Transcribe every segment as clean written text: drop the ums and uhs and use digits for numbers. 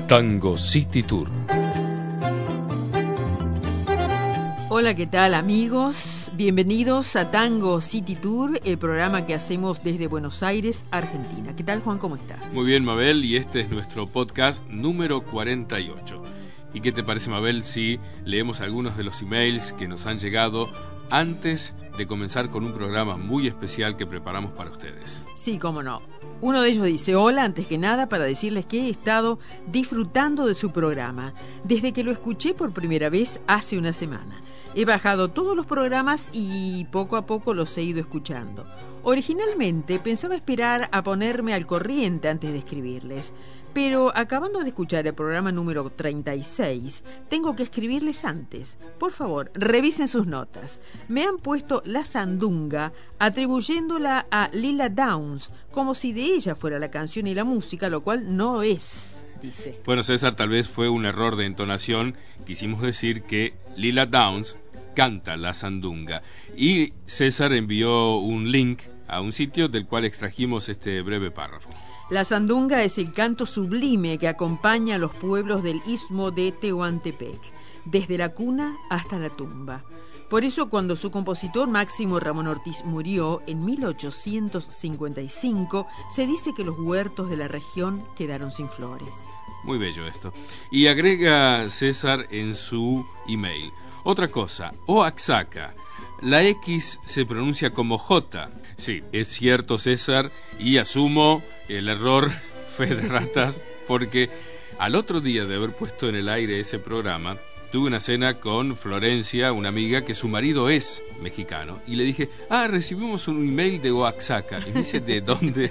Tango City Tour. Hola, ¿qué tal, amigos? Bienvenidos a Tango City Tour, el programa que hacemos desde Buenos Aires, Argentina. ¿Qué tal, Juan? ¿Cómo estás? Muy bien, Mabel, y este es nuestro podcast número 48. ¿Y qué te parece, Mabel, si leemos algunos de los emails que nos han llegado antes de comenzar con un programa muy especial que preparamos para ustedes? Sí, cómo no. Uno de ellos dice: hola, antes que nada para decirles que he estado disfrutando de su programa desde que lo escuché por primera vez hace una semana. He bajado todos los programas y poco a poco los he ido escuchando. Originalmente pensaba esperar a ponerme al corriente antes de escribirles, pero acabando de escuchar el programa número 36, tengo que escribirles antes. Por favor, revisen sus notas. Me han puesto La Sandunga atribuyéndola a Lila Downs, como si de ella fuera la canción y la música, lo cual no es, dice. Bueno, César, tal vez fue un error de entonación. Quisimos decir que Lila Downs canta La Sandunga. Y César envió un link a un sitio del cual extrajimos este breve párrafo. La Sandunga es el canto sublime que acompaña a los pueblos del istmo de Tehuantepec, desde la cuna hasta la tumba. Por eso, cuando su compositor Máximo Ramón Ortiz murió en 1855, se dice que los huertos de la región quedaron sin flores. Muy bello esto. Y agrega César en su email: otra cosa, Oaxaca. La X se pronuncia como J. Sí, es cierto, César, y asumo el error, fe de ratas, porque al otro día de haber puesto en el aire ese programa, tuve una cena con Florencia, una amiga que su marido es mexicano, y le dije: recibimos un email de Oaxaca. Y me dice: ¿de dónde?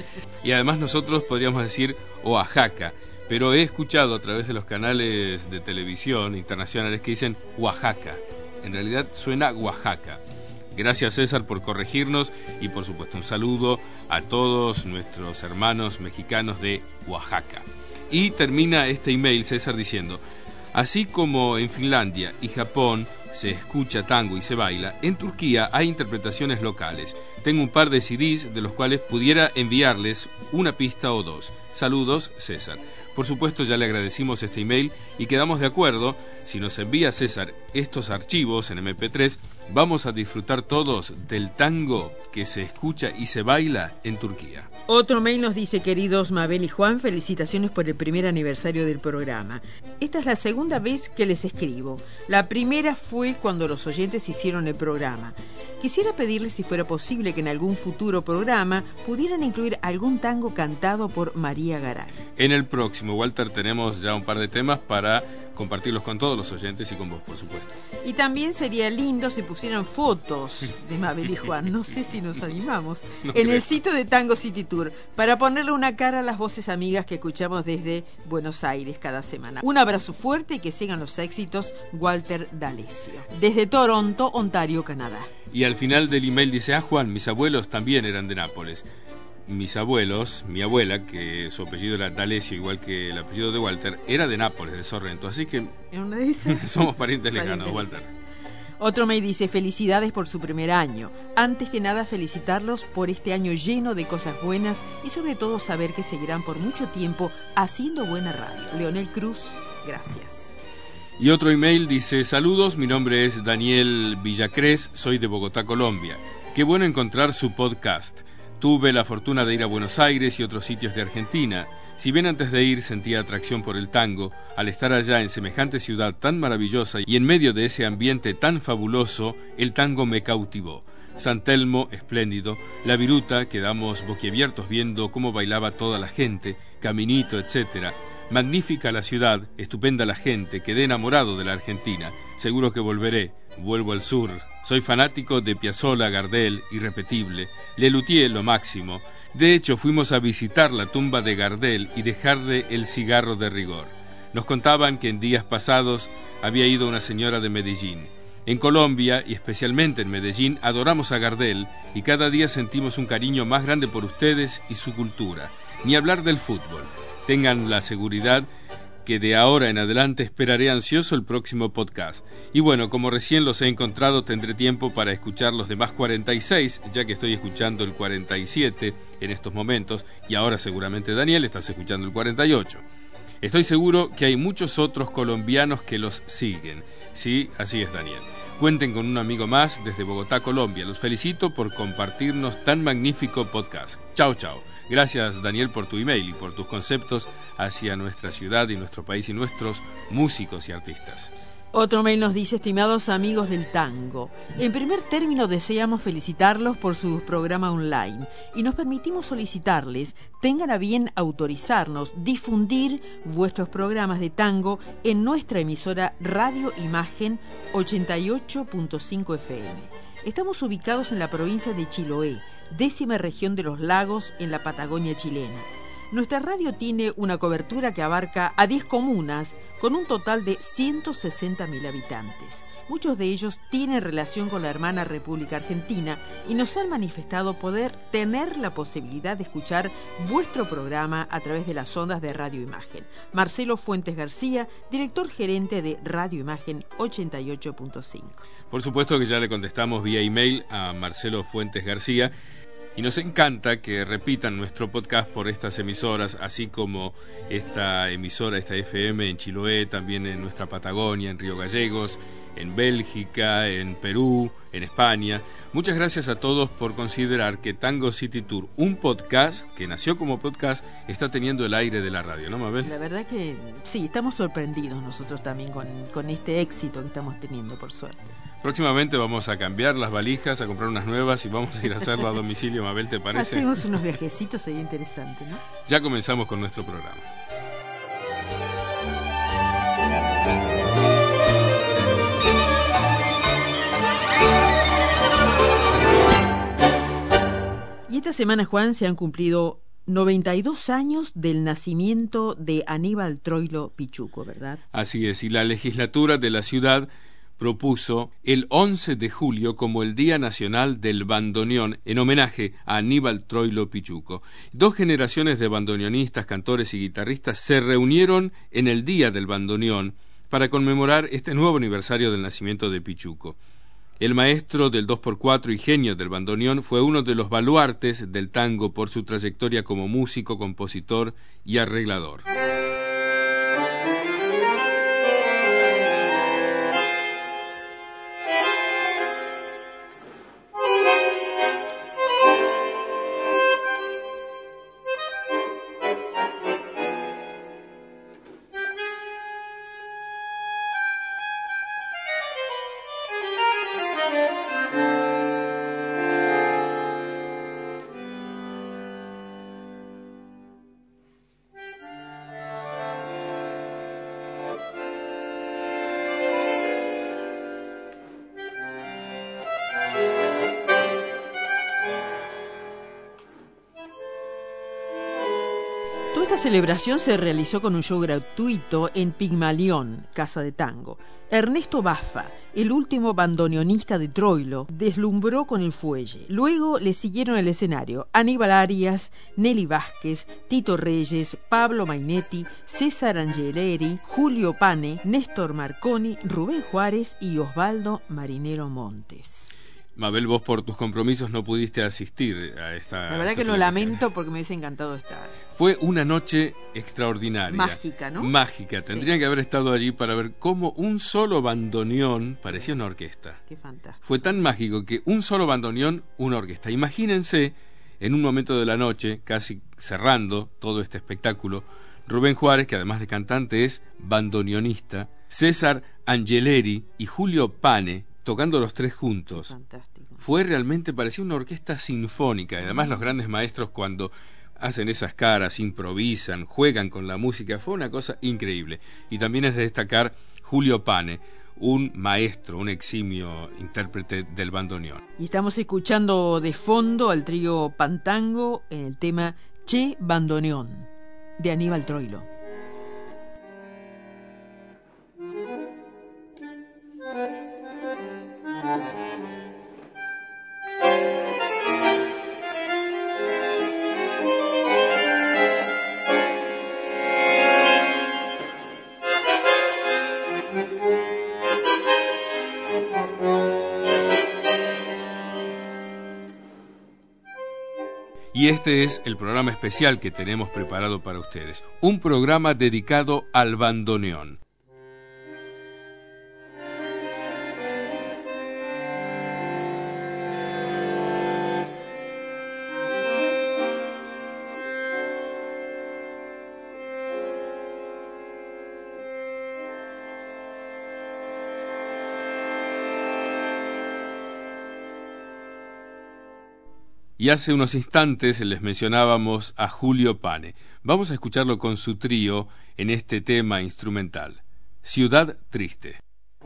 Y además nosotros podríamos decir Oaxaca, pero he escuchado a través de los canales de televisión internacionales que dicen Oaxaca. En realidad suena Oaxaca. Gracias, César, por corregirnos, y por supuesto un saludo a todos nuestros hermanos mexicanos de Oaxaca. Y termina este email, César, diciendo: así como en Finlandia y Japón se escucha tango y se baila, en Turquía hay interpretaciones locales. Tengo un par de CDs de los cuales pudiera enviarles una pista o dos. Saludos, César. Por supuesto, ya le agradecimos este email y quedamos de acuerdo. Si nos envía, César, estos archivos en MP3, vamos a disfrutar todos del tango que se escucha y se baila en Turquía. Otro mail nos dice: queridos Mabel y Juan, felicitaciones por el primer aniversario del programa. Esta es la segunda vez que les escribo. La primera fue cuando los oyentes hicieron el programa. Quisiera pedirles si fuera posible que en algún futuro programa pudieran incluir algún tango cantado por María Garay. En el próximo, Walter, tenemos ya un par de temas para compartirlos con todos los oyentes y con vos, por supuesto. Y también sería lindo si pusieran fotos de Mabel y Juan, no sé si nos animamos, el sitio de Tango City Tour, para ponerle una cara a las voces amigas que escuchamos desde Buenos Aires cada semana. Un abrazo fuerte y que sigan los éxitos, Walter D'Alessio. Desde Toronto, Ontario, Canadá. Y al final del email dice: Juan, mis abuelos también eran de Nápoles. Mis abuelos, mi abuela, que su apellido era D'Alessio, igual que el apellido de Walter, era de Nápoles, de Sorrento, así que ¿en una de esas? Somos parientes lejanos, Walter. Otro me dice: felicidades por su primer año. Antes que nada, felicitarlos por este año lleno de cosas buenas y sobre todo saber que seguirán por mucho tiempo haciendo buena radio. Leonel Cruz, gracias. Y otro email dice: saludos, mi nombre es Daniel Villacrés, soy de Bogotá, Colombia. Qué bueno encontrar su podcast. Tuve la fortuna de ir a Buenos Aires y otros sitios de Argentina. Si bien antes de ir sentía atracción por el tango, al estar allá en semejante ciudad tan maravillosa y en medio de ese ambiente tan fabuloso, el tango me cautivó. San Telmo, espléndido, La Viruta, quedamos boquiabiertos viendo cómo bailaba toda la gente, Caminito, etc. Magnífica la ciudad, estupenda la gente, quedé enamorado de la Argentina. Seguro que volveré, vuelvo al sur. Soy fanático de Piazzolla, Gardel, irrepetible. Lelutier, lo máximo. De hecho, fuimos a visitar la tumba de Gardel y dejarle el cigarro de rigor. Nos contaban que en días pasados había ido una señora de Medellín. En Colombia, y especialmente en Medellín, adoramos a Gardel y cada día sentimos un cariño más grande por ustedes y su cultura. Ni hablar del fútbol. Tengan la seguridad que de ahora en adelante esperaré ansioso el próximo podcast. Y bueno, como recién los he encontrado, tendré tiempo para escuchar los demás 46, ya que estoy escuchando el 47 en estos momentos, y ahora seguramente, Daniel, estás escuchando el 48. Estoy seguro que hay muchos otros colombianos que los siguen. Sí, así es, Daniel. Cuenten con un amigo más desde Bogotá, Colombia. Los felicito por compartirnos tan magnífico podcast. Chao, chao. Gracias, Daniel, por tu email y por tus conceptos hacia nuestra ciudad y nuestro país y nuestros músicos y artistas. Otro mail nos dice: estimados amigos del tango, en primer término deseamos felicitarlos por su programa online y nos permitimos solicitarles tengan a bien autorizarnos difundir vuestros programas de tango en nuestra emisora Radio Imagen 88.5 FM. Estamos ubicados en la provincia de Chiloé, 10ª región de los lagos en la Patagonia chilena. Nuestra radio tiene una cobertura que abarca a 10 comunas con un total de 160.000 habitantes. Muchos de ellos tienen relación con la hermana República Argentina y nos han manifestado poder tener la posibilidad de escuchar vuestro programa a través de las ondas de Radio Imagen. Marcelo Fuentes García, director gerente de Radio Imagen 88.5. Por supuesto que ya le contestamos vía email a Marcelo Fuentes García. Y nos encanta que repitan nuestro podcast por estas emisoras, así como esta emisora, esta FM en Chiloé, también en nuestra Patagonia, en Río Gallegos, en Bélgica, en Perú, en España. Muchas gracias a todos por considerar que Tango City Tour, un podcast que nació como podcast, está teniendo el aire de la radio, ¿no, Mabel? La verdad que sí, estamos sorprendidos nosotros también con este éxito que estamos teniendo, por suerte. Próximamente vamos a cambiar las valijas, a comprar unas nuevas y vamos a ir a hacerlo a domicilio, Mabel, ¿te parece? Hacemos unos viajecitos, sería interesante, ¿no? Ya comenzamos con nuestro programa. Y esta semana, Juan, se han cumplido 92 años del nacimiento de Aníbal Troilo Pichuco, ¿verdad? Así es, y la legislatura de la ciudad propuso el 11 de julio como el Día Nacional del Bandoneón en homenaje a Aníbal Troilo Pichuco. 2 generaciones de bandoneonistas, cantores y guitarristas se reunieron en el Día del Bandoneón para conmemorar este nuevo aniversario del nacimiento de Pichuco. El maestro del 2x4 y genio del bandoneón fue uno de los baluartes del tango por su trayectoria como músico, compositor y arreglador. Esta celebración se realizó con un show gratuito en Pigmalión, Casa de Tango. Ernesto Baffa, el último bandoneonista de Troilo, deslumbró con el fuelle. Luego le siguieron el escenario Aníbal Arias, Nelly Vázquez, Tito Reyes, Pablo Mainetti, César Angeleri, Julio Pane, Néstor Marconi, Rubén Juárez y Osvaldo Marinero Montes. Mabel, vos por tus compromisos no pudiste asistir a esta... La verdad que lo lamento porque me hubiese encantado estar. Fue una noche extraordinaria. Mágica, ¿no? Mágica. Tendrían que haber estado allí para ver cómo un solo bandoneón parecía una orquesta. Qué fantástico. Fue tan mágico que un solo bandoneón, una orquesta. Imagínense, en un momento de la noche, casi cerrando todo este espectáculo, Rubén Juárez, que además de cantante es bandoneonista, César Angeleri y Julio Pane, tocando los 3 juntos. Fantástico. Fue realmente, parecía una orquesta sinfónica. Y además los grandes maestros cuando hacen esas caras, improvisan, juegan con la música, fue una cosa increíble. Y también es de destacar Julio Pane, un maestro, un eximio intérprete del bandoneón. Y estamos escuchando de fondo al trío Pantango en el tema Che Bandoneón, de Aníbal Troilo. Y este es el programa especial que tenemos preparado para ustedes. Un programa dedicado al bandoneón. Y hace unos instantes les mencionábamos a Julio Pane. Vamos a escucharlo con su trío en este tema instrumental, Ciudad Triste.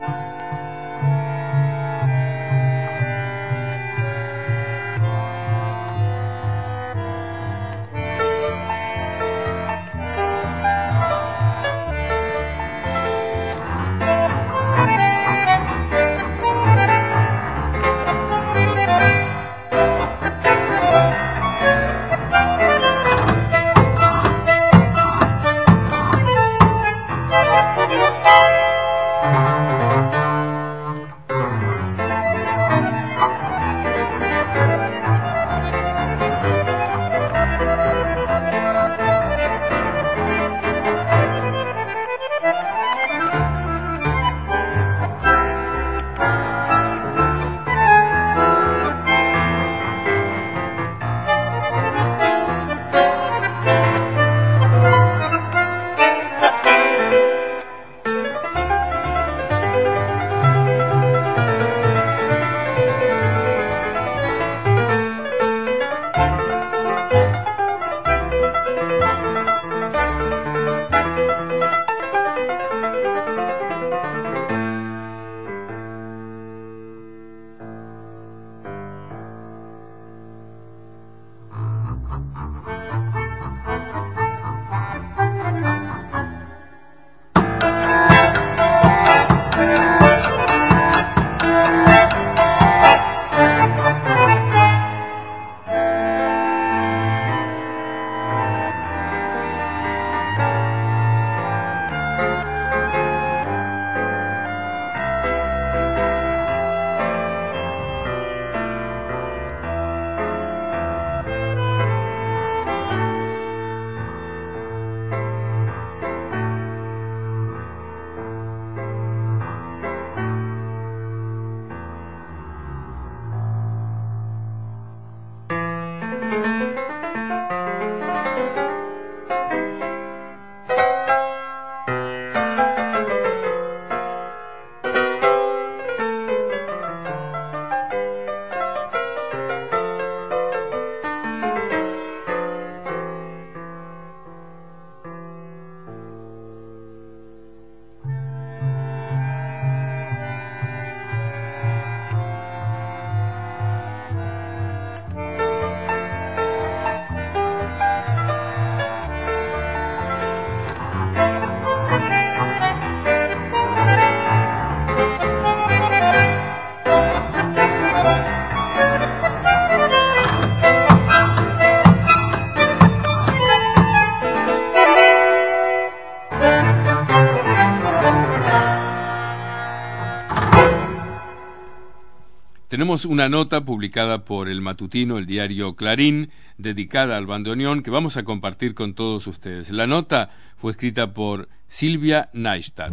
Tenemos una nota publicada por el matutino, el diario Clarín, dedicada al bandoneón, que vamos a compartir con todos ustedes. La nota fue escrita por Silvia Neistat.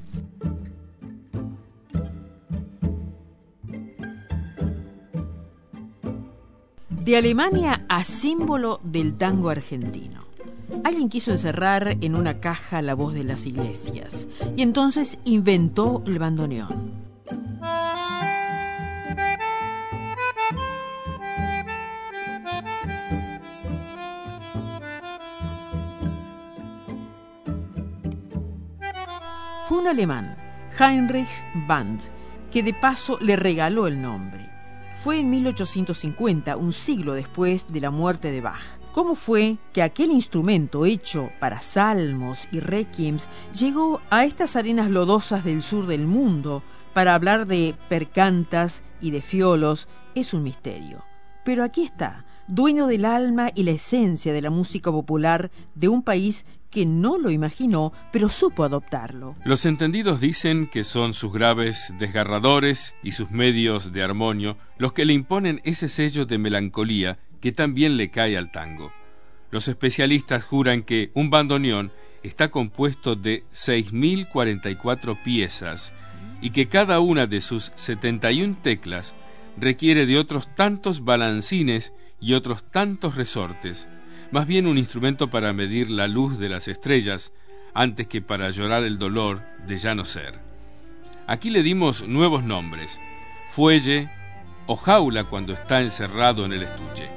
De Alemania a símbolo del tango argentino. Alguien quiso encerrar en una caja la voz de las iglesias y entonces inventó el bandoneón. Fue un alemán, Heinrich Band, que de paso le regaló el nombre. Fue en 1850, un siglo después de la muerte de Bach. ¿Cómo fue que aquel instrumento hecho para salmos y requiems llegó a estas arenas lodosas del sur del mundo para hablar de percantas y de fiolos? Es un misterio. Pero aquí está, dueño del alma y la esencia de la música popular de un país que no lo imaginó, pero supo adoptarlo. Los entendidos dicen que son sus graves desgarradores y sus medios de armonio los que le imponen ese sello de melancolía que tan bien le cae al tango. Los especialistas juran que un bandoneón está compuesto de 6.044 piezas y que cada una de sus 71 teclas requiere de otros tantos balancines y otros tantos resortes, más bien un instrumento para medir la luz de las estrellas antes que para llorar el dolor de ya no ser. Aquí le dimos nuevos nombres: fuelle o jaula cuando está encerrado en el estuche.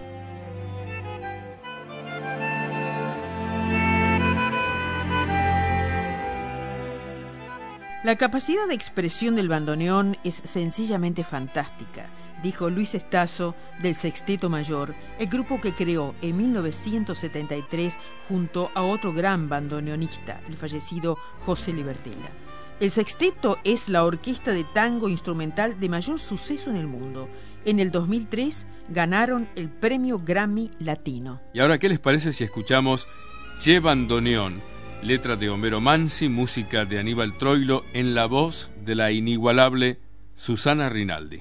La capacidad de expresión del bandoneón es sencillamente fantástica, dijo Luis Estazo del Sexteto Mayor, el grupo que creó en 1973 junto a otro gran bandoneonista, el fallecido José Libertela. El sexteto es la orquesta de tango instrumental de mayor suceso en el mundo. En el 2003 ganaron el premio Grammy Latino. Y ahora, ¿qué les parece si escuchamos Che Bandoneón, letra de Homero Mansi, música de Aníbal Troilo, en la voz de la inigualable Susana Rinaldi?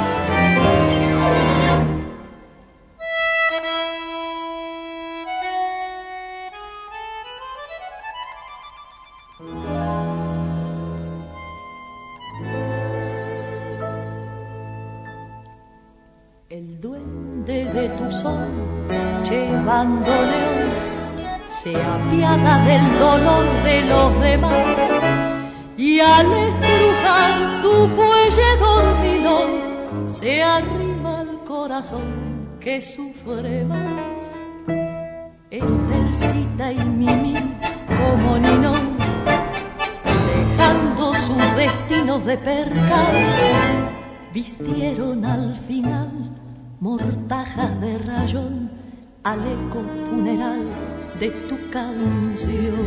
El duende de tu son, che bandoneón, se apiada del dolor de los demás, y al estrujar tu fuelle dormilón se arrima al corazón que sufre más. Estercita y Mimi como Ninón, dejando sus destinos de percal, vistieron al final mortajas de rayón al eco funeral de tu canción.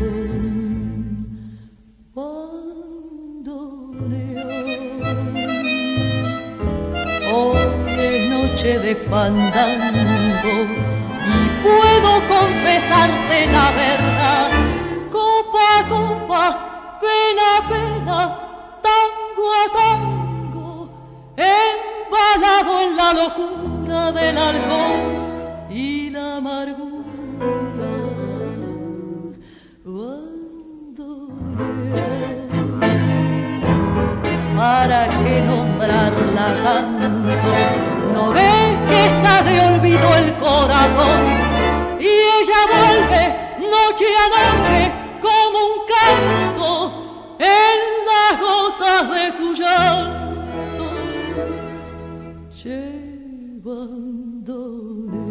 Bandoneón, hoy es noche de fandango y puedo confesarte la verdad. Copa a copa, pena a pena, tango a tango, embalado en la locura del alcohol y la amargura. ¿Para qué nombrarla tanto? ¿No ves que está de olvido el corazón? Y ella vuelve noche a noche como un canto en las gotas de tu llanto. Che bandoneón.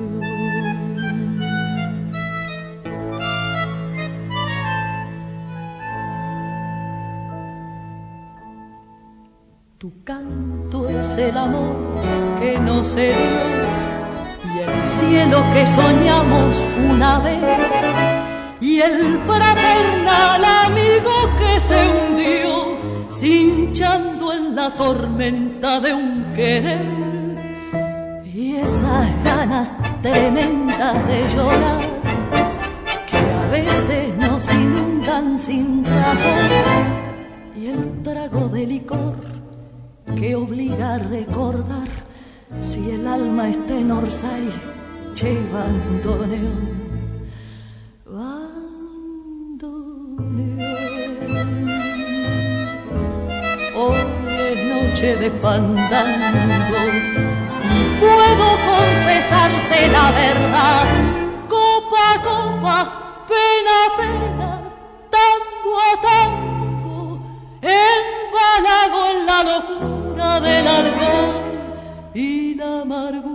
Tu canto es el amor que no se dio y el cielo que soñamos una vez y el fraternal amigo que se hundió cinchando en la tormenta de un querer y esas ganas tremendas de llorar que a veces nos inundan sin razón y el trago de licor que obliga a recordar si el alma está en Orsay, che bandoneón, bandoneón. Hoy es noche de fandango y puedo confesarte la verdad. Copa a copa, pena a pena, tango a tango, embalado en la locura del alcohol y la amargura.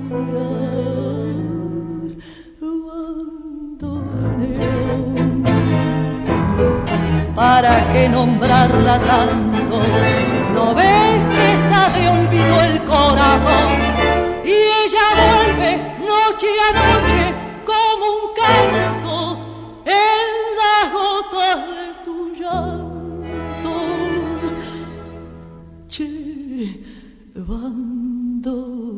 Bandoneón. ¿Para qué nombrarla tanto? ¿No ves que está de olvido el corazón? Y ella vuelve noche a noche como un canto en las gotas de tu llanto. Che bandoneón.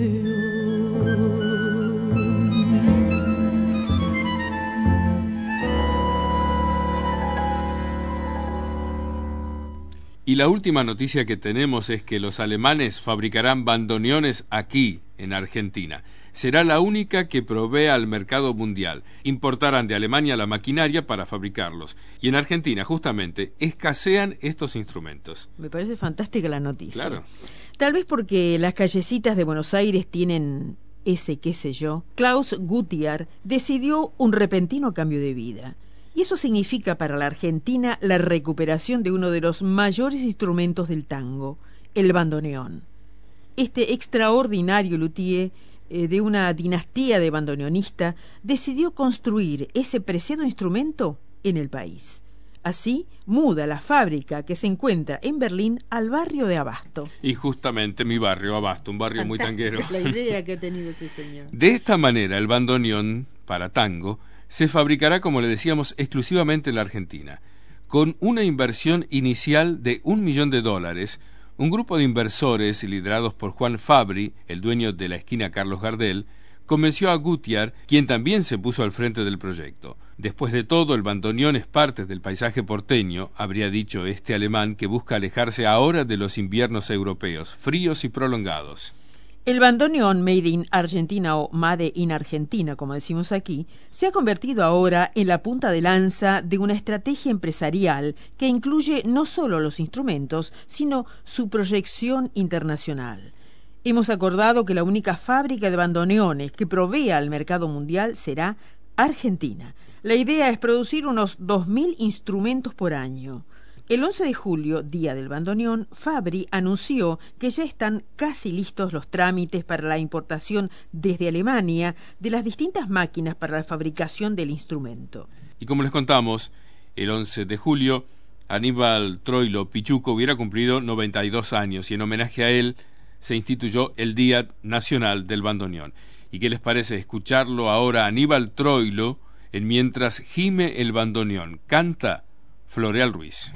Y la última noticia que tenemos es que los alemanes fabricarán bandoneones aquí, en Argentina. será la única que provea al mercado mundial. Importarán de Alemania la maquinaria para fabricarlos. Y en Argentina, justamente, escasean estos instrumentos. Me parece fantástica la noticia. Claro. Tal vez porque las callecitas de Buenos Aires tienen ese qué sé yo. Klaus Gutjahr decidió un repentino cambio de vida. Y eso significa para la Argentina la recuperación de uno de los mayores instrumentos del tango, el bandoneón. Este extraordinario luthier de una dinastía de bandoneonistas decidió construir ese preciado instrumento en el país. Así muda la fábrica que se encuentra en Berlín al barrio de Abasto. Y justamente mi barrio, Abasto, un barrio muy tanguero. La idea que ha tenido este señor. De esta manera, el bandoneón para tango se fabricará, como le decíamos, exclusivamente en la Argentina. Con una inversión inicial de $1 millón, un grupo de inversores liderados por Juan Fabri, el dueño de la esquina Carlos Gardel, convenció a Gutjahr, quien también se puso al frente del proyecto. Después de todo, el bandoneón es parte del paisaje porteño, habría dicho este alemán que busca alejarse ahora de los inviernos europeos, fríos y prolongados. El bandoneón Made in Argentina o Made in Argentina, como decimos aquí, se ha convertido ahora en la punta de lanza de una estrategia empresarial que incluye no solo los instrumentos, sino su proyección internacional. Hemos acordado que la única fábrica de bandoneones que provea al mercado mundial será Argentina. La idea es producir unos 2.000 instrumentos por año. El 11 de julio, día del bandoneón, Fabri anunció que ya están casi listos los trámites para la importación desde Alemania de las distintas máquinas para la fabricación del instrumento. Y como les contamos, el 11 de julio, Aníbal Troilo Pichuco hubiera cumplido 92 años y en homenaje a él se instituyó el Día Nacional del Bandoneón. ¿Y qué les parece escucharlo ahora Aníbal Troilo en Mientras gime el bandoneón? Canta Floreal Ruiz.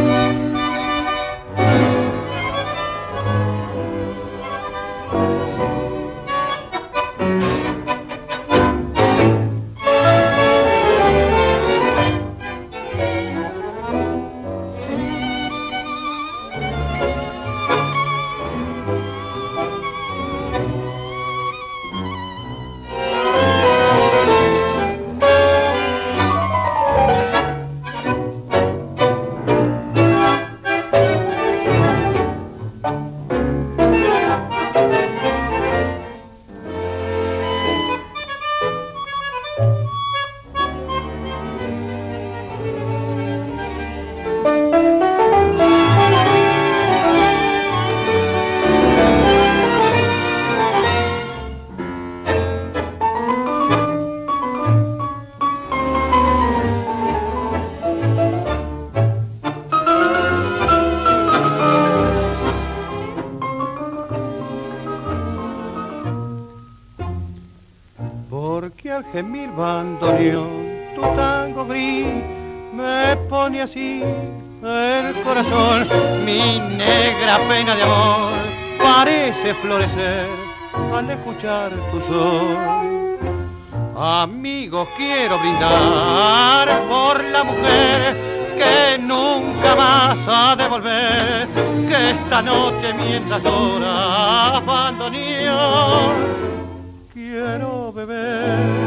Gemir bandoneón, tu tango gris me pone así el corazón. Mi negra pena de amor parece florecer al escuchar tu son. Amigos, quiero brindar por la mujer que nunca más ha de volver, que esta noche mientras llora bandoneón quiero beber.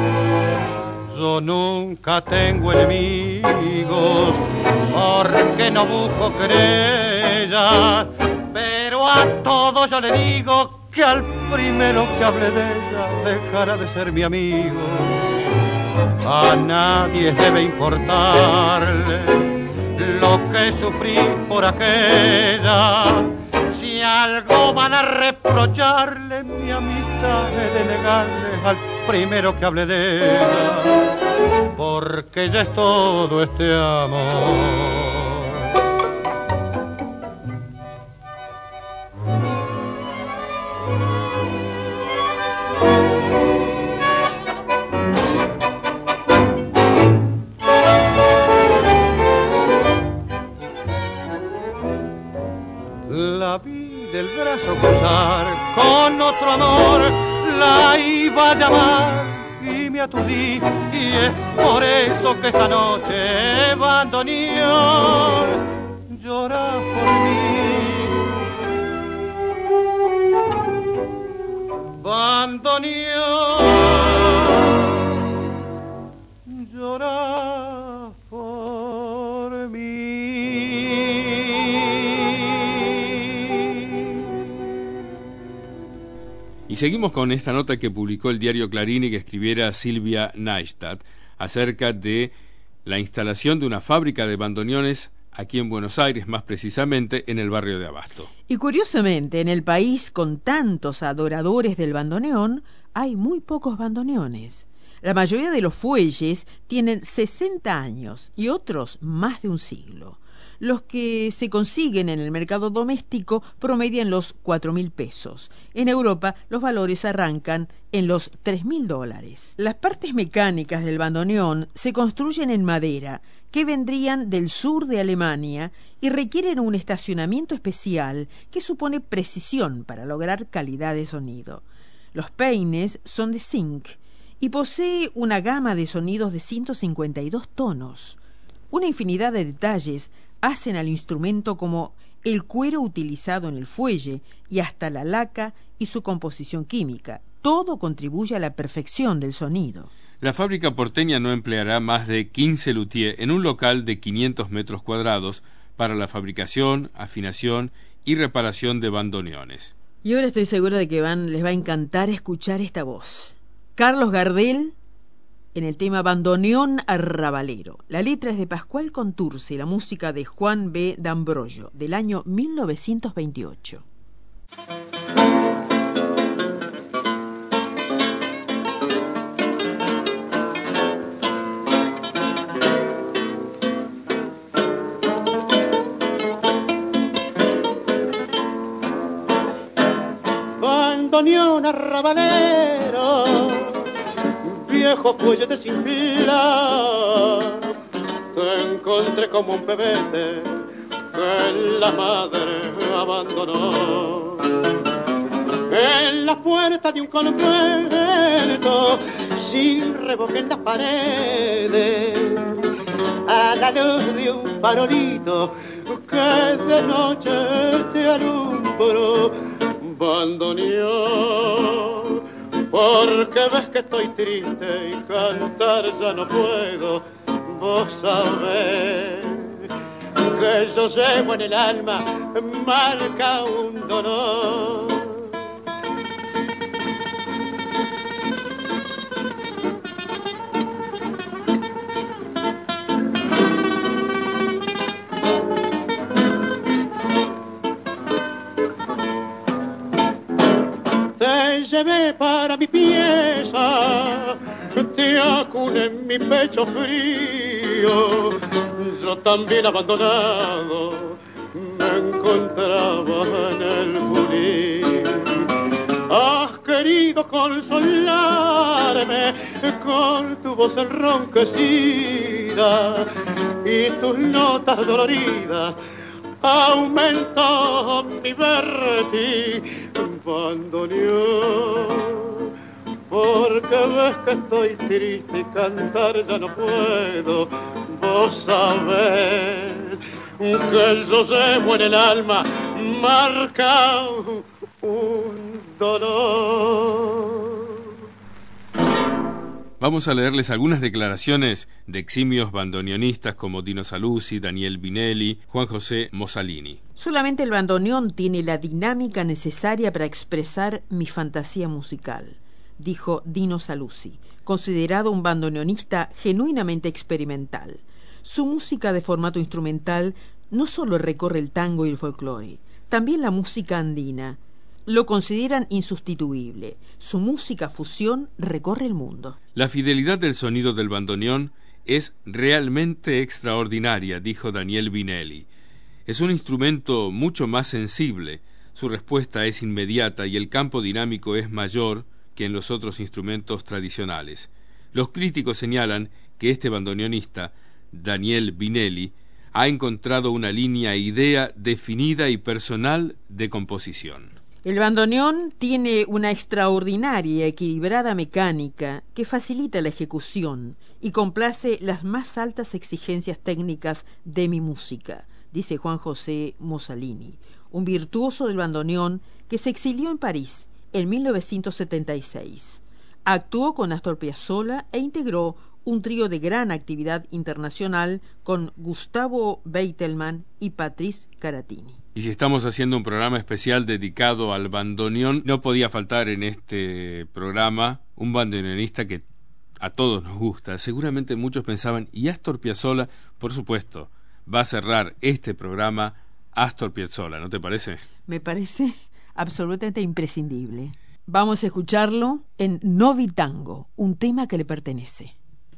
Yo nunca tengo enemigos porque no busco querellas, pero a todos yo le digo que al primero que hable de ella dejará de ser mi amigo. A nadie debe importarle lo que sufrí por aquella. Si algo van a reprocharle, mi amistad es de negarle al primero que hable de ella, porque ya es todo este amor. La vi del brazo cruzar con otro amor, la iba a llamar y me aturdí, y es por eso que esta noche bandoneón llora por mí. bandoneón, llora por mí. Y seguimos con esta nota que publicó el diario Clarín y que escribiera Silvia Neistat acerca de la instalación de una fábrica de bandoneones aquí en Buenos Aires, más precisamente en el barrio de Abasto. Y curiosamente, en el país con tantos adoradores del bandoneón, hay muy pocos bandoneones. La mayoría de los fuelles tienen 60 años y otros más de un siglo. Los que se consiguen en el mercado doméstico promedian los 4.000 pesos. En Europa los valores arrancan en los $3.000. Las partes mecánicas del bandoneón se construyen en madera, que vendrían del sur de Alemania y requieren un estacionamiento especial que supone precisión para lograr calidad de sonido. Los peines son de zinc y posee una gama de sonidos de 152 tonos. Una infinidad de detalles hacen al instrumento como el cuero utilizado en el fuelle y hasta la laca y su composición química. Todo contribuye a la perfección del sonido. La fábrica porteña no empleará más de 15 luthiers en un local de 500 metros cuadrados para la fabricación, afinación y reparación de bandoneones. Y ahora estoy segura de que les va a encantar escuchar esta voz. Carlos Gardel en el tema Bandoneón Arrabalero. La letra es de Pascual Contursi, la música de Juan B. D'Ambrogio, del año 1928. Bandoneón arrabalero, viejo fuelle de sin fila, te encontré como un pebete que la madre abandonó. En la puerta de un convento, sin revoque en las paredes, a la luz de un farolito que de noche te alumbró. Bandoneón, porque ves que estoy triste y cantar ya no puedo. Vos sabés que yo llevo en el alma marca un dolor. Te llevé para mi pieza, te acuné en mi pecho frío. Yo también abandonado me encontraba en el bulín. Has querido consolarme con tu voz enronquecida y tus notas doloridas aumentó mi vértigo. Bandoneón, porque ves que estoy triste y cantar ya no puedo. Vos sabés que yo llevo en el alma marca un dolor. Vamos a leerles algunas declaraciones de eximios bandoneonistas como Dino Saluzzi, Daniel Vinelli, Juan José Mosalini. Solamente el bandoneón tiene la dinámica necesaria para expresar mi fantasía musical, dijo Dino Saluzzi, considerado un bandoneonista genuinamente experimental. Su música de formato instrumental no solo recorre el tango y el folclore, también la música andina. Lo consideran insustituible. Su música fusión recorre el mundo. La fidelidad del sonido del bandoneón es realmente extraordinaria, dijo Daniel Vinelli. Es un instrumento mucho más sensible, su respuesta es inmediata y el campo dinámico es mayor que en los otros instrumentos tradicionales. Los críticos señalan que este bandoneonista, Daniel Vinelli, ha encontrado una línea e idea definida y personal de composición. El bandoneón tiene una extraordinaria y equilibrada mecánica que facilita la ejecución y complace las más altas exigencias técnicas de mi música, dice Juan José Mosalini, un virtuoso del bandoneón que se exilió en París en 1976. Actuó con Astor Piazzolla e integró un trío de gran actividad internacional con Gustavo Beitelman y Patrice Caratini. Y si estamos haciendo un programa especial dedicado al bandoneón, no podía faltar en este programa un bandoneonista que a todos nos gusta. Seguramente muchos pensaban, y Astor Piazzolla, por supuesto, va a cerrar este programa Astor Piazzolla, ¿no te parece? Me parece absolutamente imprescindible. Vamos a escucharlo en Novi Tango, un tema que le pertenece.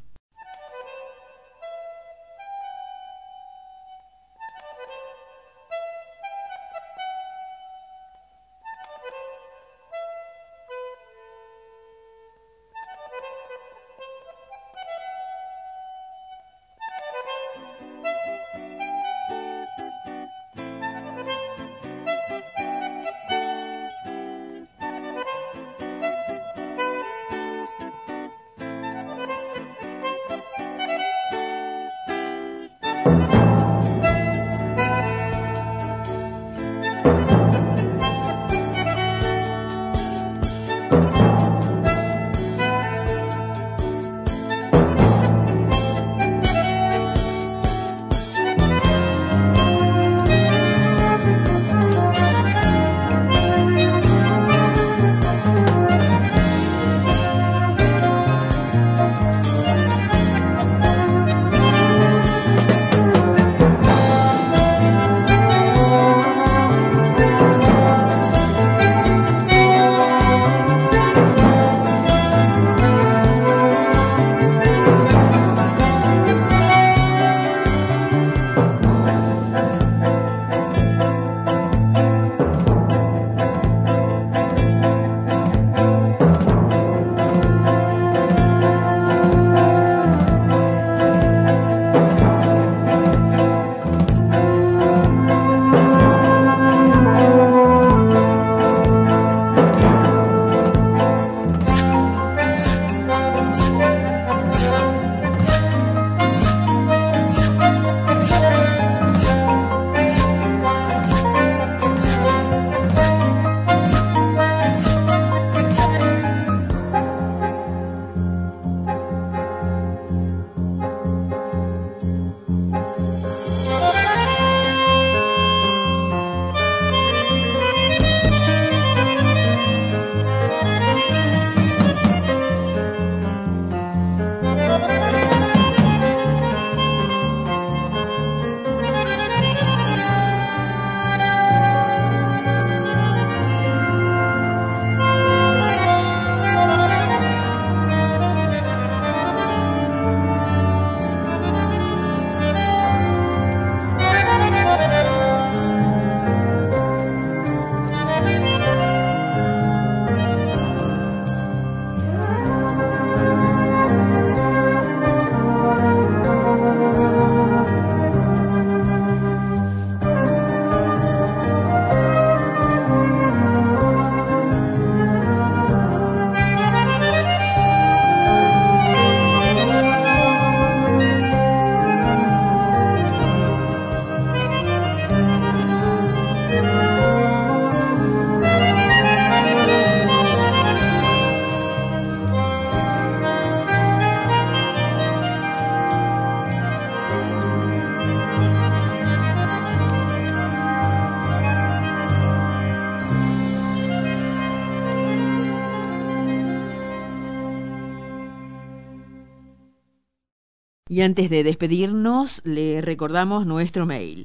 Y antes de despedirnos, le recordamos nuestro mail,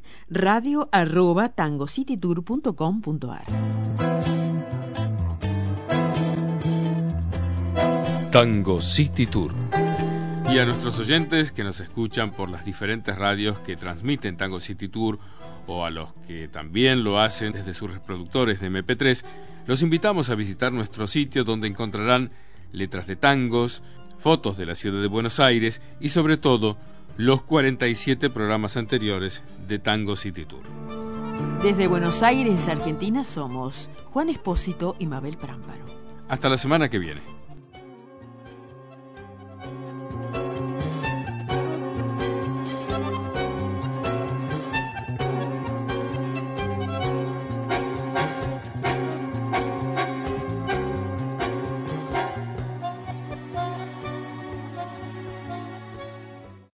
radio@tangocitytour.com.ar. Tango City Tour. Y a nuestros oyentes que nos escuchan por las diferentes radios que transmiten Tango City Tour, o a los que también lo hacen desde sus reproductores de MP3, los invitamos a visitar nuestro sitio, donde encontrarán letras de tangos, fotos de la ciudad de Buenos Aires y sobre todo los 47 programas anteriores de Tango City Tour. Desde Buenos Aires, Argentina, somos Juan Espósito y Mabel Prámparo. Hasta la semana que viene.